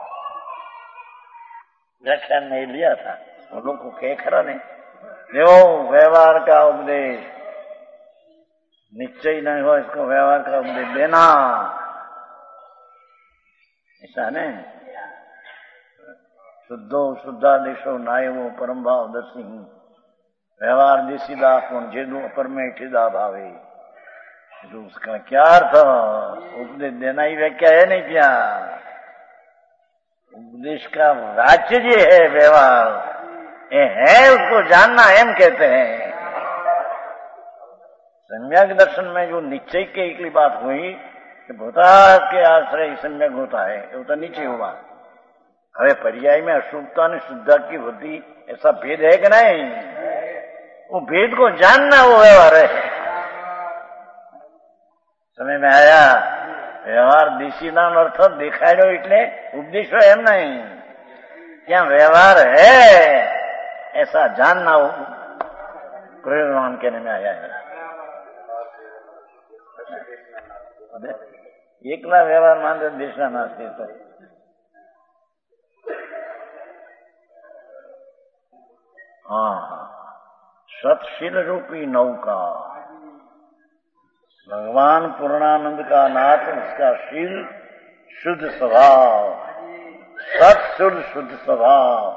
व्याख्यान में लिया था, वो लोग को कह खरा ने, देखो व्यवहार का उपदेश निश्चय नहीं हो, इसको व्यवहार का उपदेश देना, ऐसा ने शुद्धो शुद्धादेशो नायमो परम भाव दर्शी, व्यवहार दिशीदा पण जेदू परमेठीदा भावे। तो उसका क्या अर्थ? उपदेश देना ही व्याख्या है नहीं क्या? उपदेश का वाच्य जी है व्यवहार, ये है, उसको जानना एम कहते हैं। सम्यक दर्शन में जो निश्चय की एकली बात हुई कि भूता के आश्रय सम्यक होता है, वो तो नीचे हुआ। अरे पर्याय में अशुद्धता ने शुद्धता की वृद्धि, ऐसा भेद है कि नहीं? वो भेद को जानना वो व्यवहार है। समझ में आया? व्यवहार दिशीना अर्थ देखाड़ो એટલે उपदेश है, एम नहीं, क्या व्यवहार है ऐसा जानना हो प्रयोजन कहने में आया है। एकला व्यवहार मान देशना नास्ती तो हाँ, सत्शील रूपी नौका, भगवान पूर्णानंद का नाथ, उसका शील शुद्ध स्वभाव, सत्शुद्ध शुद्ध स्वभाव,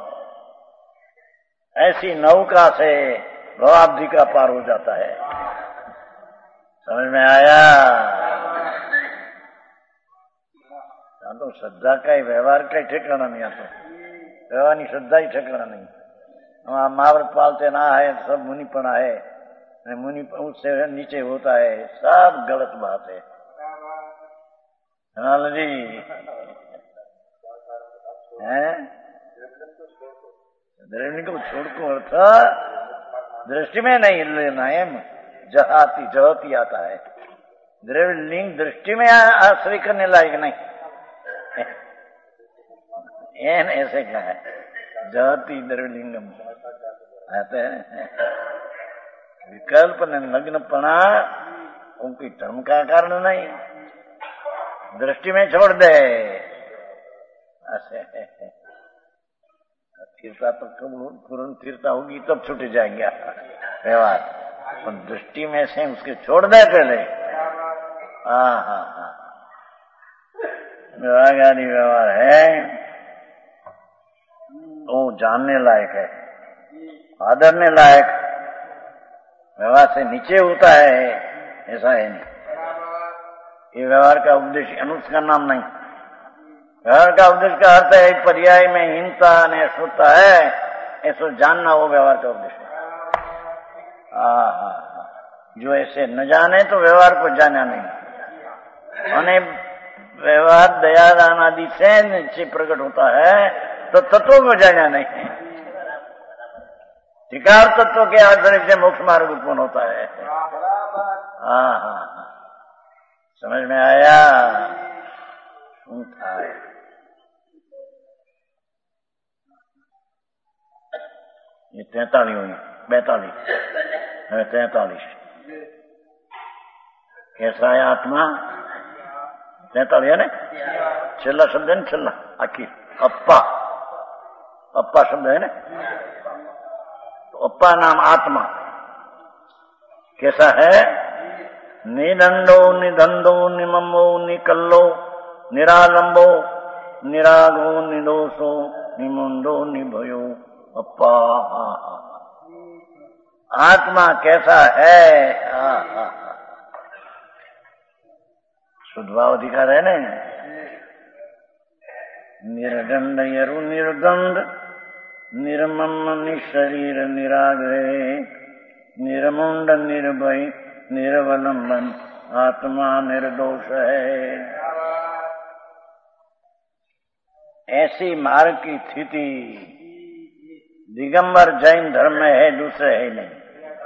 ऐसी नौका से भवाब्धि का पार हो जाता है। समझ में आया? तो श्रद्धा का ही व्यवहार का ही ठिकाना नहीं आता। રહેવાની શ્રદ્ધા ઠેકાણા નહીં. महाव्रत पालते ना है, सब मुनिपना है, मुनि उससे नीचे होता है, सब गलत बात है. हाँ जी हैं द्रविड़ को छोड़ को अर्थ दृष्टि में नहीं लेना है. जहाती जहती आता है. द्रविड़ लिंग दृष्टि में आश्रय करने लायक नहीं. एन ऐसे क्या है जहती द्रविलिंगम आते हैं. विकल्प ने नग्नपना उनकी धर्म का कारण नहीं, दृष्टि में छोड़ दे. ऐसे तीर्था तो तुरंत तीर्था होगी तब छूट जाएंगे व्यवहार. दृष्टि में से उसके छोड़ दे पहले. हाँ हाँ हाँ व्यवहारगारी व्यवहार है वो जानने लायक है, आदरने लायक. व्यवहार से नीचे होता है ऐसा है नहीं. ये व्यवहार का उद्देश्य अनुष्ठ का नाम नहीं. व्यवहार का उद्देश्य का अर्थ है पर्याय में हिंसा ने अशुद्धता है ऐसा जानना, वो व्यवहार का उद्देश्य है. हाँ हाँ हाँ जो ऐसे न जाने तो व्यवहार को जाना नहीं. અને व्यवहार दया दान आदि से नीचे प्रकट होता है तो तत्व को जाना नहीं. अधिकार तत्व के आश्रय से मोक्ष मार्ग उत्पन्न होता है. हाँ हाँ हाँ समझ में आया. सुनता है ये तैतालीस हुई, बैतालीस है तैतालीस. कैसा है आत्मा? तैतालीस है ना. छेल्ला शब्द है ना, छेल्ला आखिर अप्पा. अप्पा शब्द है ना. तो अप्पा नाम आत्मा कैसा है? निदंडो निधंडो निमम्बो निकल्लो निरालंबो निरागो निदोषो निमुंडो निभयो अप्पा. आत्मा कैसा है? शुद्धभाव अधिकार है ना. निर्दंड यरु निर्दंड निर्मम निशरीर निराग्रह निर्मुंड निर्भय निरवलंबन आत्मा निर्दोष है. ऐसी मार्ग की स्थिति दिगंबर जैन धर्म में है, दूसरे है नहीं.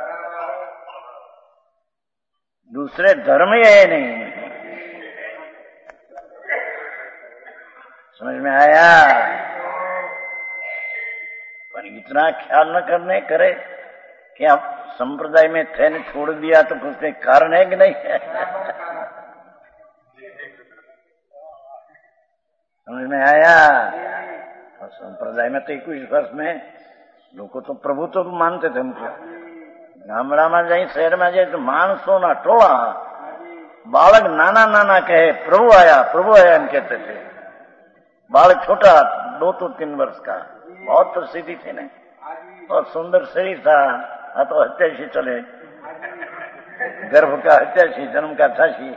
दूसरे धर्म ही है नहीं. समझ में आया? पर इतना ख्याल न करने करे कि आप संप्रदाय में थे ने छोड़ दिया तो कुछ कारण है कि नहीं है. समझ में आया? और संप्रदाय में तो इक्कीस वर्ष में लोग तो प्रभु तो मानते थे हमको. गामड़ा में जाए शहर में जाए तो मानसों ना टोला बालक नाना नाना कहे प्रभु आया प्रभु आया हम कहते थे. बालक छोटा दो तो तीन वर्ष का, बहुत प्रसिद्धि थी ना. और सुंदर शरीर था. हाँ तो हत्याशी चले, गर्भ का हत्याशी, जन्म का छाशी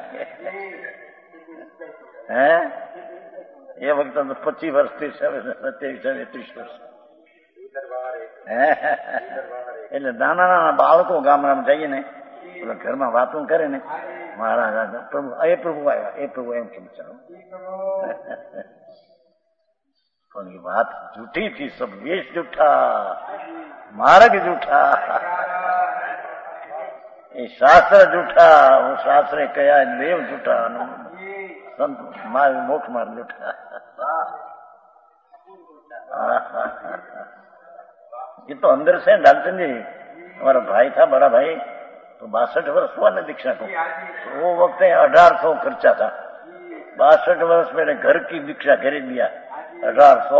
है. ये वक्त तो पच्चीस वर्ष तीस सत्यावीस तीस वर्ष એટલે નાના નાના બાળકો ગામડામાં જઈએ ને એટલે ઘરમાં વાતો કરે ને મહારાજ પ્રભુ એ પ્રભુ આવ્યા એ પ્રભુ એમ કેમ ચાલો. પણ એ વાત જૂઠી थी. सब वेश जूठा, मार्ग जूठा, ये शास्त्र जूठा. वो शास्त्र कया देव जूठा, संत मार्ग मोक्ष मार्ग जूठा. ये तो अंदर से डालते जी. हमारा भाई था बड़ा भाई, तो बासठ वर्ष हुआ ना दीक्षा को. तो वो वक्त अठारह सौ खर्चा था. बासठ वर्ष मैंने घर की दीक्षा खरीद दिया. अठारह सौ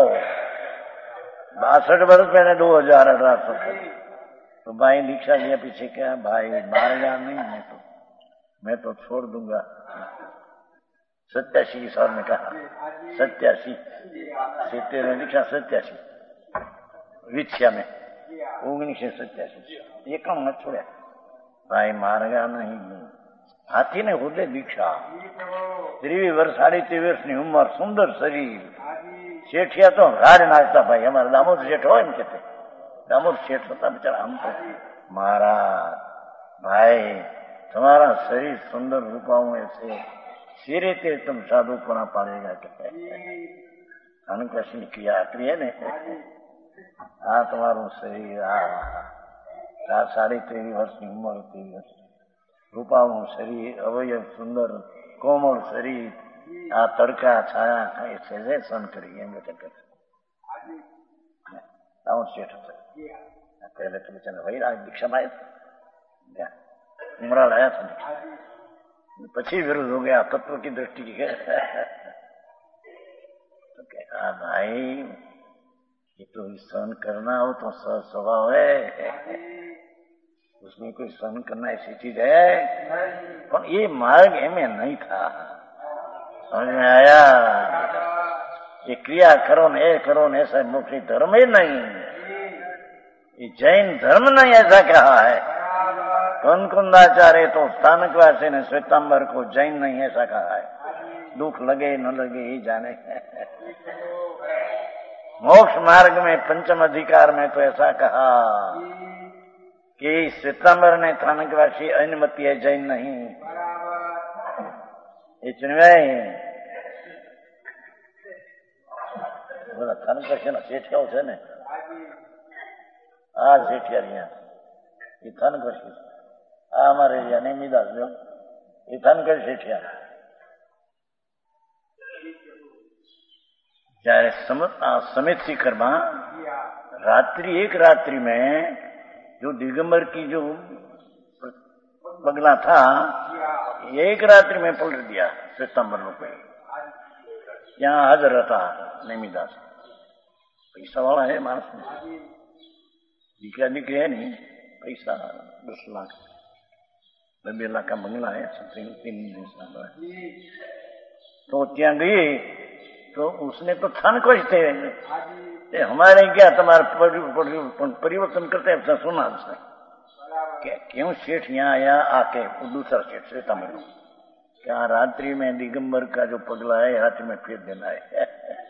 बासठ वर्ष मैंने दो हजार अठारह सौ. तो भाई दीक्षा लिया पीछे क्या भाई मार गया नहीं, मैं तो मैं तो छोड़ दूंगा. सत्यासी साल में कहा, सत्यासी सित्तेर में दीक्षा, सत्यासी विच्छा में ओगनीस सत्यासी ये काम न छोड़ा. भाई मार गया नहीं. हाथी ने होते दीक्षा. ત્રેવીસ વર્ષ સાડી ત્રેવીસ વર્ષની ઉંમર, સુંદર શરીર, सेठिया तो राज नाचता भाई, हमारा दामोद सेठ हो एम कहते, दामोद सेठ होता बेचारा। हम तो महाराज भाई तुम्हारा शरीर सुंदर रूपाओं ऐसे सिरे ते तुम साधु पुना पाड़ेगा कहते हैं। कशी क्रिया क्रिया ने आ तुम्हारू शरीर आ साढ़े तेवी वर्ष की उम्र, तेवी वर्ष रूपाओं शरीर, अवयव सुंदर कोमल शरीर, आ तड़का छाया ऐसे सन करी एम सेठ पहले तो बेचारा भाई आज दीक्षा में उमरा लाया था, पची विरुद्ध हो गया तत्व की दृष्टि की। तो कहा भाई ये तो सहन करना हो तो स्वभाव है, उसमें कोई सहन करना ऐसी चीज है, पर ये मार्ग में नहीं था। समझ में आया? ये क्रिया करो न ये करो न ऐसा मुख्य धर्म ही नहीं, ये जैन धर्म नहीं ऐसा कहा है। कनकुंदाचार्य तो स्थानकवासी ने श्वेतांबर को जैन नहीं ऐसा कहा है, दुख लगे न लगे ही जाने। मोक्ष मार्ग में पंचम अधिकार में तो ऐसा कहा कि श्वेतांबर ने स्थानकवासी अनुमति है, जैन नहीं। ये चुनवाई बोला थानकवासी ना सेठिया છે ને આ સેઠિયા એ થાનકવાસી, આ અમારે એરિયા નેમિદાસ જો એ થાનકવાસી સેઠિયા। जયારે समित शिखर में रात्रि एक रात्रि में जो दिगंबर की जो पगला था एक रात्रि में पलट दिया श्वेतांबर लोग, यहाँ हाजिर था नेमिदास। पैसा वाला है मानस में, दीकरा दीकरी है नहीं, पैसा दस लाख बबे लाख का बंगला है, तीन तीन तो त्या गई तो उसने तो थानकवासी थे, हमारे क्या तुम्हारा परिवर्तन करते हैं सुना उसने क्या क्यों सेठ यहाँ आया आके दूसरा सेठ श्वेतांबर क्या रात्रि में दिगंबर का जो पगला है रात्रि में फेर देना है।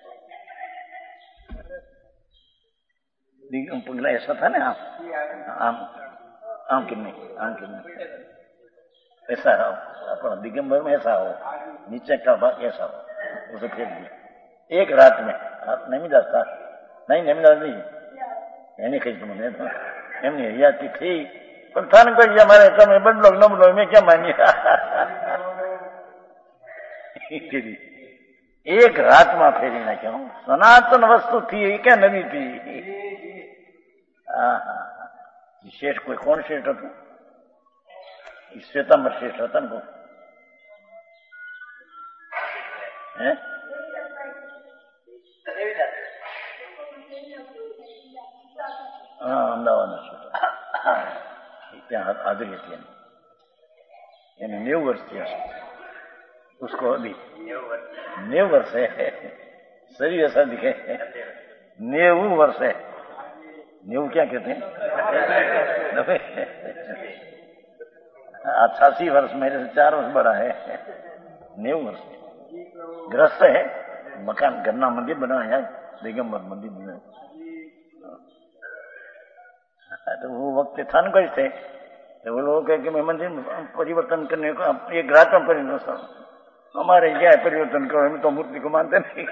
दिगंबर पगला ऐसा था ना, आम आम किन्ने आम किन्ने ऐसा हो अपना दिगंबर में ऐसा हो, नीचे का भाग ऐसा हो, उसे फेर दिया एक रात में। आप नहीं जाता नहीं नहीं जाती यानी कहीं तुमने एमनी हरियाती थी पर थान को हमारे समय बदलो न बदलो मैं क्या मानिए। एक रात में फेरी ना क्यों सनातन वस्तु थी क्या नवी थी। शेष कोई कौन शेष હતો? श्वेतांबर शेष હતા ને કોઈ હે हाँ अमदावाद ત્યાં હાજરી હતી એને નેવું વર્ષ થયા उसको अभी नेव वर्ष है, शरीर ऐसा दिखे नेव वर्ष है, नेव क्या कहते हैं अठासी वर्ष मेरे से चार वर्ष बड़ा है, नेव वर्ष ग्रस्त है, मकान गन्ना मंदिर बनाया है, दिगंबर मंदिर बनाया। तो वो वक्त थानकवासी थे तो वो लोग कहे कि मैं मंदिर परिवर्तन करने को एक रात में परिवर्तन, हमारे क्या है परिवर्तन करो, हम तो मूर्ति को मानते नहीं।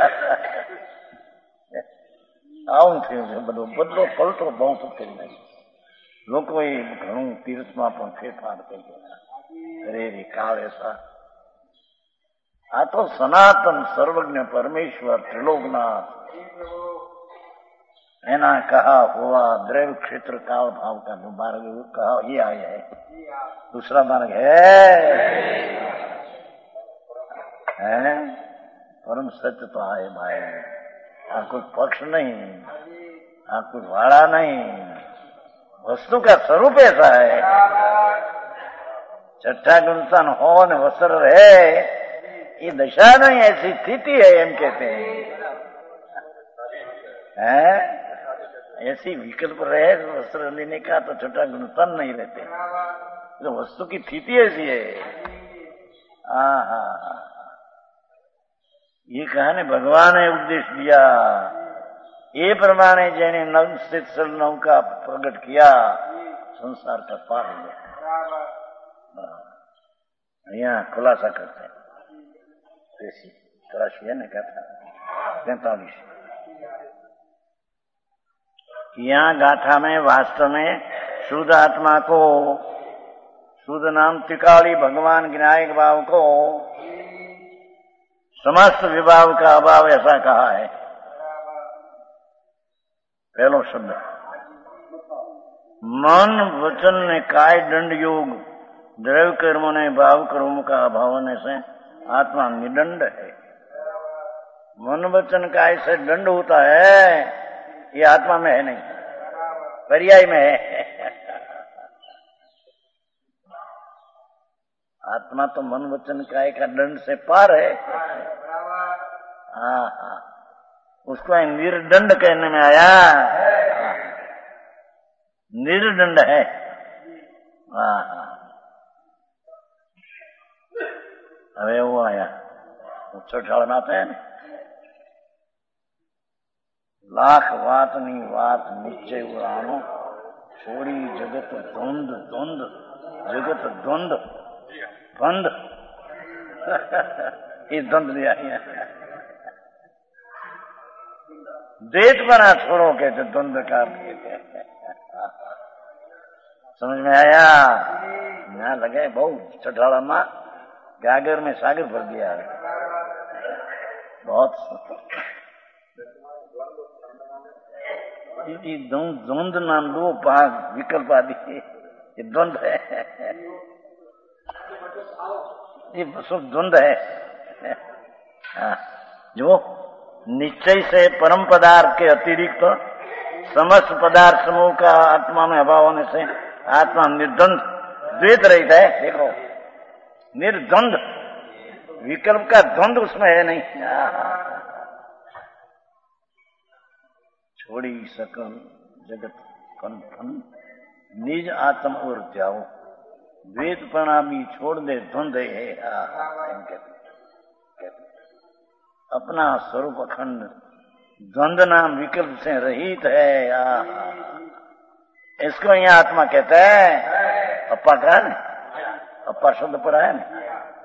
આવું થયું છે બધો બદલો પલટો બહુ કરી નાખ્યો લોકોએ ઘણું તીર્થમાં પણ ફેરફાર કરી ગયા। અરે રે કાળ એસા આ તો સનાતન સર્વજ્ઞ પરમેશ્વર ત્રિલોકનાથ એના कहा हुआ द्रव्य क्षेत्र काल भाव का जो मार्ग कहा ये आया है, दूसरा मार्ग है, है? परम सत्य तो आए भाई, आ कोई पक्ष नहीं, आ कोई वाड़ा नहीं, वस्तु का स्वरूप ऐसा है। छठा गुणसन हो न वस्त्र रहे, ये दशा नहीं ऐसी स्थिति है एम कहते हैं, हैं? ऐसी विकल्प रहे वस्त्र लेने का तो छठा गुणसन नहीं रहते, तो वस्तु की स्थिति ऐसी है। हाँ हाँ ये कहा ने भगवान ने उपदेश दिया, ये प्रमाणे जेने नव स्थित नव का प्रकट किया संसार का पार हो गया। यहाँ खुलासा करते हैं देसी तराशी है ने कथा पैंतालीस। यहाँ गाथा में वास्तव में शुद्ध आत्मा को, शुद्ध नाम त्रिकाली भगवान विनायक भाव को समस्त विभाव का अभाव ऐसा कहा है। पहलो शब्द मन वचन ने काय दंड योग द्रव्य कर्मों ने भाव कर्मों का अभाव होने से आत्मा निदंड है। मन वचन काय से दंड होता है, ये आत्मा में है नहीं, पर्याय में है। आत्मा तो मन वचन काय का दंड से पार है। हाँ हाँ, उसको निर्दंड कहने में आया, निर्दंड है। हाँ हाँ, હવે એવું આયા છઠ્ઠાળમાં आता है लाख वातनी वात निश्चय उड़ानो छोड़ी जगत द्वंद द्वंद जगत द्वंद बंद। ये द्वंद लिया द्वैत बना छोड़ो कहते द्वंद का कहते। समझ में आया? यहाँ लगे बहुत छठाड़ा माँ गागर में सागर भर दिया है। बहुत द्वंद नाम दो भाग विकल्प आदि ये द्वंद है, ये सब द्वंद है। हाँ, जो निश्चय से परम पदार्थ के अतिरिक्त तो समस्त पदार्थ समूह का आत्मा में अभाव होने से आत्मा निर्द्वंद द्वैत रहित है। देखो निर्द्वंद, विकल्प का द्वंद उसमें है नहीं। छोड़ी सकल जगत फन फन निज आत्म और जाओ द्वैत प्रणामी छोड़ दे द्वंद है। अपना स्वरूप अखंड द्वंद नाम विकल्प से रहित है। इसको यहाँ आत्मा कहता है। अपा का न अपा शब्द पड़ा है ना,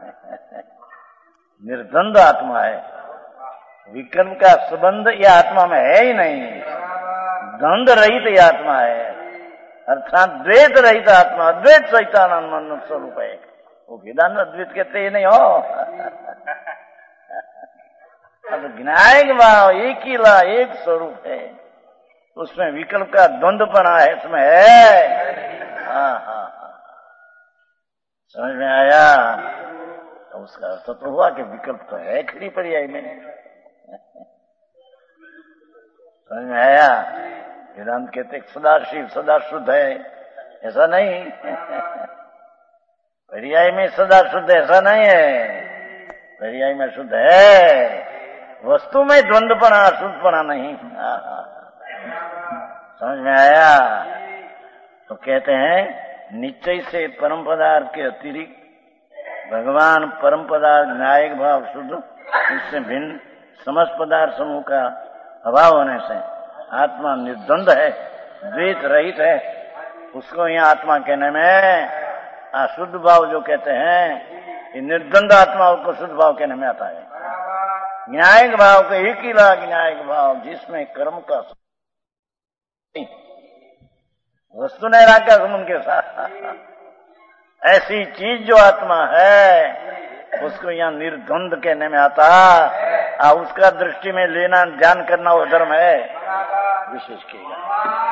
निर्द्वंद आत्मा है। विकल्प का संबंध यह आत्मा में है ही नहीं, द्वंद रहित यह आत्मा है, अर्थात द्वैत रहित आत्मा, अद्वैत सहितानंद स्वरूप है। वो वेदांत अद्वैत कहते ही नहीं हो। अब विनायक भाव एक ही ला एक स्वरूप है, उसमें विकल्प का द्वंद्वपना है, इसमें है। हाँ हाँ हाँ, समझ में आया? तो उसका अर्थ तो हुआ कि विकल्प तो है खड़ी पर्याय में। समझ में आया? वेदांत कहते सदा शिव सदा शुद्ध है, ऐसा नहीं। पर्याय में सदा शुद्ध ऐसा नहीं है, पर्याय में शुद्ध है, वस्तु में द्वंद्वपना अशुद्धपना नहीं। समझ में आया? तो कहते हैं निश्चय से परम पदार्थ के अतिरिक्त भगवान परम पदार्थ न्यायिक भाव शुद्ध, इससे भिन्न समस्त पदार्थ समूह का अभाव होने से आत्मा निर्द्वंद है, द्वैत रहित है। उसको यहाँ आत्मा कहने में अशुद्ध भाव जो कहते हैं, ये निर्द्वंद आत्मा को शुद्ध भाव कहने में आता है। न्यायिक भाव का एक ही लाग न्यायिक भाव जिसमें कर्म का वस्तु नहीं रखा संबंध के साथ, ऐसी चीज जो आत्मा है उसको यहाँ निर्द्वंद कहने में आता। आ उसका दृष्टि में लेना ध्यान करना वो धर्म है, विशेष किया।